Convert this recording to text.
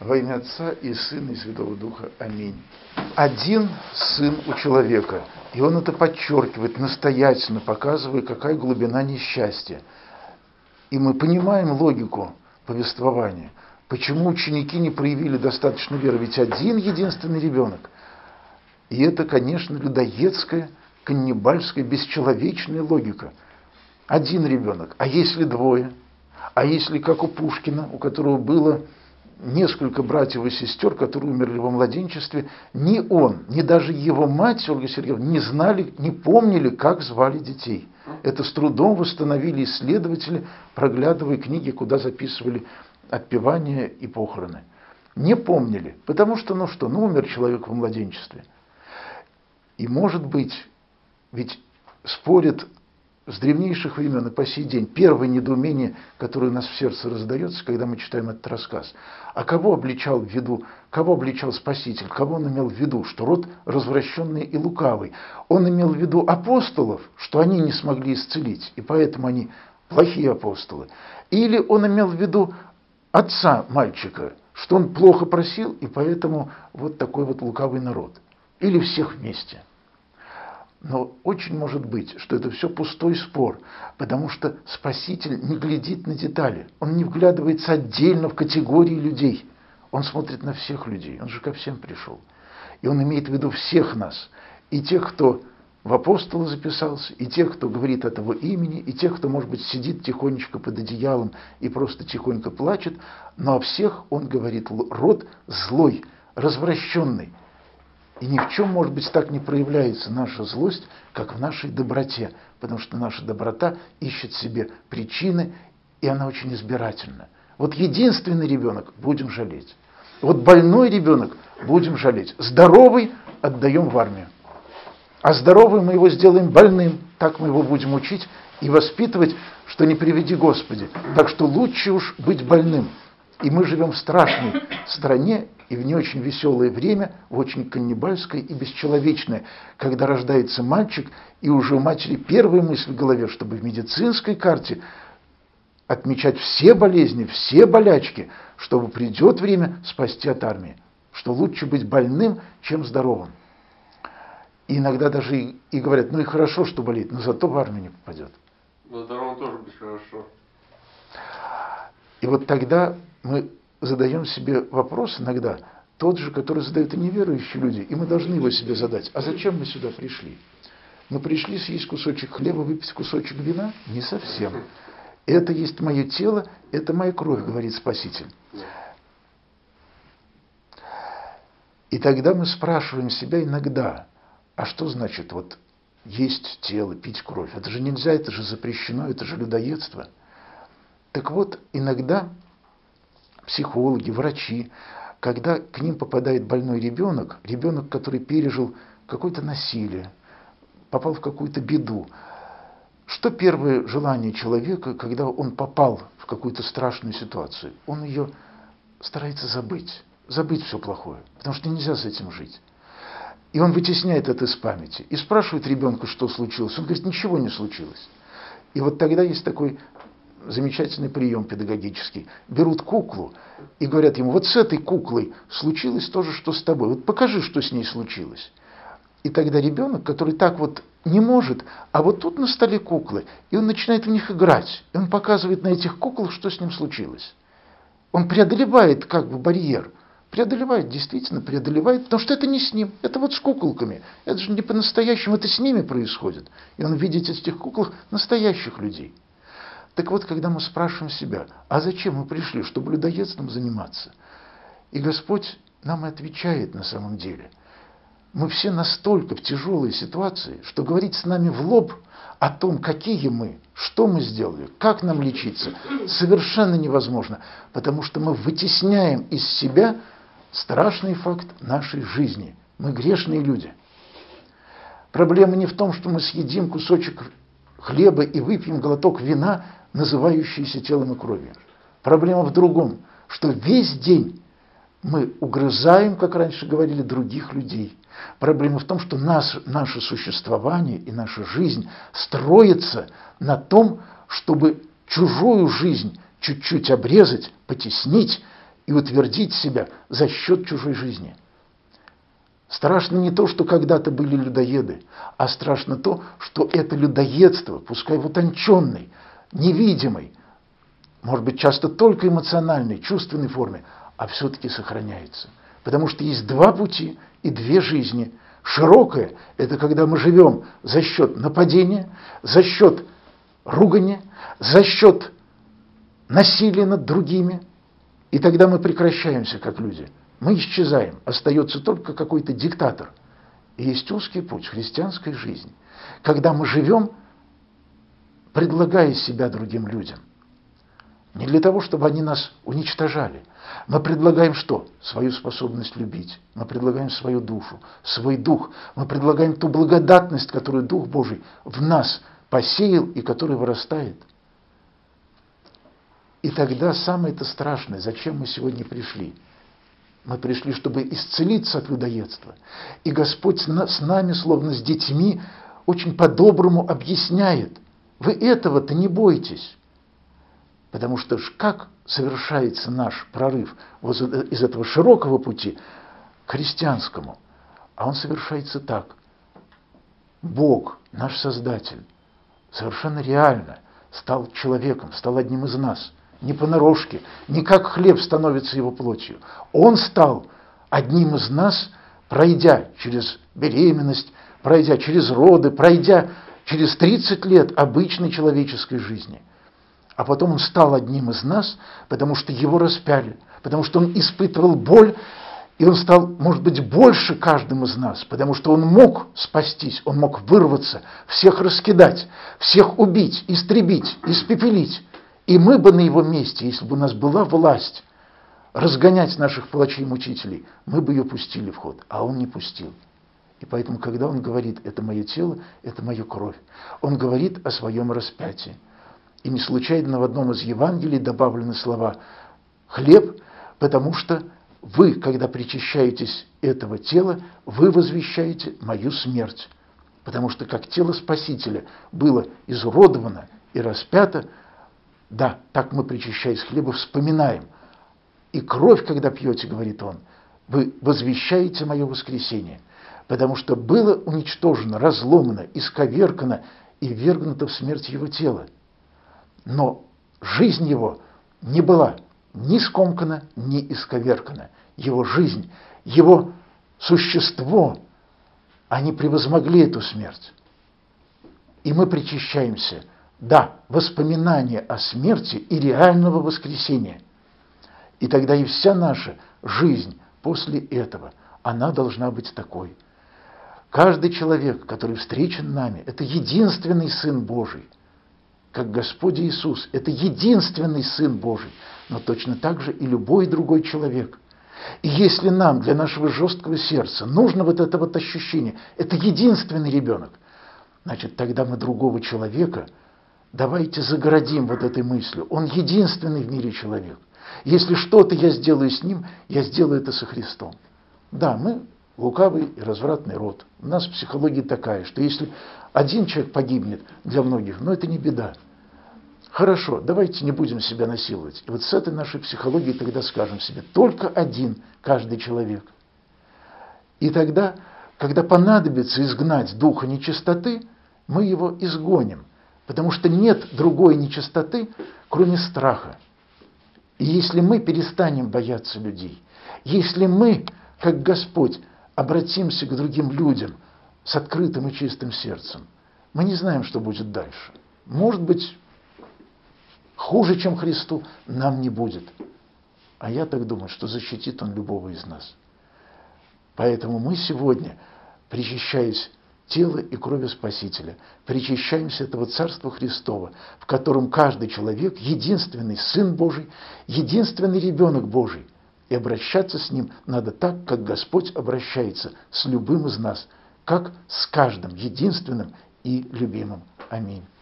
Во имя Отца и Сына и Святого Духа. Аминь. Один сын у человека, и он это подчеркивает, настоятельно показывая, какая глубина несчастья. И мы понимаем логику повествования. Почему ученики не проявили достаточно веры? Ведь один единственный ребенок. И это, конечно, людоедская, каннибальская, бесчеловечная логика. Один ребенок. А если двое? А если, как у Пушкина, у которого было несколько братьев и сестер, которые умерли во младенчестве, ни он, ни даже его мать, Ольга Сергеевна, не знали, не помнили, как звали детей. Это с трудом восстановили исследователи, проглядывая книги, куда записывали отпевания и похороны. Не помнили, потому что, умер человек во младенчестве. И, может быть, ведь спорят с древнейших времен и по сей день первое недоумение, которое у нас в сердце раздается, когда мы читаем этот рассказ. А кого обличал Спаситель, кого он имел в виду? Что род развращенный и лукавый. Он имел в виду апостолов, что они не смогли исцелить, и поэтому они плохие апостолы. Или он имел в виду отца мальчика, что он плохо просил, и поэтому вот такой вот лукавый народ. Или всех вместе. Но очень может быть, что это все пустой спор, потому что Спаситель не глядит на детали, он не вглядывается отдельно в категории людей, он смотрит на всех людей, он же ко всем пришел. И он имеет в виду всех нас, и тех, кто в апостолы записался, и тех, кто говорит от его имени, и тех, кто, может быть, сидит тихонечко под одеялом и просто тихонько плачет, но о всех он говорит: род злой, развращенный. И ни в чем, может быть, так не проявляется наша злость, как в нашей доброте, потому что наша доброта ищет себе причины, и она очень избирательна. Вот единственный ребенок будем жалеть. Вот больной ребенок будем жалеть. Здоровый отдаем в армию. А здоровый мы его сделаем больным. Так мы его будем учить и воспитывать, что не приведи Господи. Так что лучше уж быть больным. И мы живем в страшной стране, и в не очень веселое время, в очень каннибальское и бесчеловечное, когда рождается мальчик, и уже у матери первая мысль в голове, чтобы в медицинской карте отмечать все болезни, все болячки, чтобы придет время спасти от армии, что лучше быть больным, чем здоровым. И иногда даже и говорят: и хорошо, что болеет, но зато в армию не попадет. Но здоровым тоже быть хорошо. И вот тогда мы задаем себе вопрос иногда, тот же, который задают и неверующие люди, и мы должны его себе задать. А зачем мы сюда пришли? Мы пришли съесть кусочек хлеба, выпить кусочек вина? Не совсем. Это есть мое тело, это моя кровь, говорит Спаситель. И тогда мы спрашиваем себя иногда: а что значит вот есть тело, пить кровь? Это же нельзя, это же запрещено, это же людоедство. Так вот, иногда психологи, врачи, когда к ним попадает больной ребенок, который пережил какое-то насилие, попал в какую-то беду, что первое желание человека, когда он попал в какую-то страшную ситуацию? Он ее старается забыть все плохое, потому что нельзя с этим жить. И он вытесняет это из памяти и спрашивает ребенка, что случилось. Он говорит: ничего не случилось. И вот тогда есть такой замечательный прием педагогический. Берут куклу и говорят ему: вот с этой куклой случилось то же, что с тобой. Вот покажи, что с ней случилось. И тогда ребенок, который так вот не может, а вот тут на столе куклы, и он начинает в них играть. И он показывает на этих куклах, что с ним случилось. Он преодолевает как бы барьер. Действительно преодолевает, потому что это не с ним, это вот с куколками. Это же не по-настоящему, это с ними происходит. И он видит в этих куклах настоящих людей. Так вот, когда мы спрашиваем себя: а зачем мы пришли, чтобы людоедством заниматься? И Господь нам и отвечает на самом деле. Мы все настолько в тяжелой ситуации, что говорить с нами в лоб о том, какие мы, что мы сделали, как нам лечиться, совершенно невозможно, потому что мы вытесняем из себя страшный факт нашей жизни. Мы грешные люди. Проблема не в том, что мы съедим кусочек хлеба и выпьем глоток вина, называющийся телом и кровью. Проблема в другом, что весь день мы угрызаем, как раньше говорили, других людей. Проблема в том, что наше существование и наша жизнь строится на том, чтобы чужую жизнь чуть-чуть обрезать, потеснить и утвердить себя за счет чужой жизни. Страшно не то, что когда-то были людоеды, а страшно то, что это людоедство, пускай в утонченной, невидимой, может быть, часто только эмоциональной, чувственной форме, а все-таки сохраняется. Потому что есть два пути и две жизни. Широкая – это когда мы живем за счет нападения, за счет ругания, за счет насилия над другими, и тогда мы прекращаемся как люди. Мы исчезаем, остается только какой-то диктатор. И есть узкий путь, христианской жизни, когда мы живем, предлагая себя другим людям. Не для того, чтобы они нас уничтожали. Мы предлагаем что? Свою способность любить. Мы предлагаем свою душу, свой дух. Мы предлагаем ту благодатность, которую Дух Божий в нас посеял и которая вырастает. И тогда самое-то страшное, зачем мы сегодня пришли? Мы пришли, чтобы исцелиться от людоедства. И Господь с нами, словно с детьми, очень по-доброму объясняет. Вы этого-то не бойтесь. Потому что как совершается наш прорыв вот из этого широкого пути к христианскому? А он совершается так. Бог, наш Создатель, совершенно реально стал человеком, стал одним из нас. Не понарошке, не как хлеб становится его плотью. Он стал одним из нас, пройдя через беременность, пройдя через роды, пройдя через 30 лет обычной человеческой жизни. А потом он стал одним из нас, потому что его распяли, потому что он испытывал боль, и он стал, может быть, больше каждым из нас, потому что он мог спастись, он мог вырваться, всех раскидать, всех убить, истребить, испепелить. И мы бы на его месте, если бы у нас была власть разгонять наших палачей и мучителей, мы бы ее пустили в ход, а он не пустил. И поэтому, когда он говорит «это мое тело, это моя кровь», он говорит о своем распятии. И не случайно в одном из Евангелий добавлены слова «хлеб», потому что вы, когда причащаетесь этого тела, вы возвещаете мою смерть. Потому что как тело Спасителя было изуродовано и распято, да, так мы, причащаясь хлеба, вспоминаем. И кровь, когда пьете, говорит он, вы возвещаете мое воскресение. Потому что было уничтожено, разломано, исковеркано и ввергнуто в смерть его тело. Но жизнь его не была ни скомкана, ни исковеркана. Его жизнь, его существо, они превозмогли эту смерть. И мы причащаемся, да, воспоминания о смерти и реального воскресения. И тогда и вся наша жизнь после этого, она должна быть такой. Каждый человек, который встречен нами, это единственный Сын Божий. Как Господь Иисус, это единственный Сын Божий, но точно так же и любой другой человек. И если нам, для нашего жесткого сердца, нужно вот это вот ощущение, это единственный ребенок, значит, тогда мы другого человека давайте загородим вот этой мыслью. Он единственный в мире человек. Если что-то я сделаю с ним, я сделаю это со Христом. Да, мы лукавый и развратный род. У нас психология такая, что если один человек погибнет для многих, но это не беда. Хорошо, давайте не будем себя насиловать. И вот с этой нашей психологией тогда скажем себе, только один каждый человек. И тогда, когда понадобится изгнать духа нечистоты, мы его изгоним. Потому что нет другой нечистоты, кроме страха. И если мы перестанем бояться людей, если мы, как Господь, обратимся к другим людям с открытым и чистым сердцем, мы не знаем, что будет дальше. Может быть, хуже, чем Христу, нам не будет. А я так думаю, что защитит Он любого из нас. Поэтому мы сегодня, причащаясь тела и крови Спасителя, причащаемся этого Царства Христова, в котором каждый человек единственный Сын Божий, единственный ребенок Божий. И обращаться с ним надо так, как Господь обращается с любым из нас, как с каждым единственным и любимым. Аминь.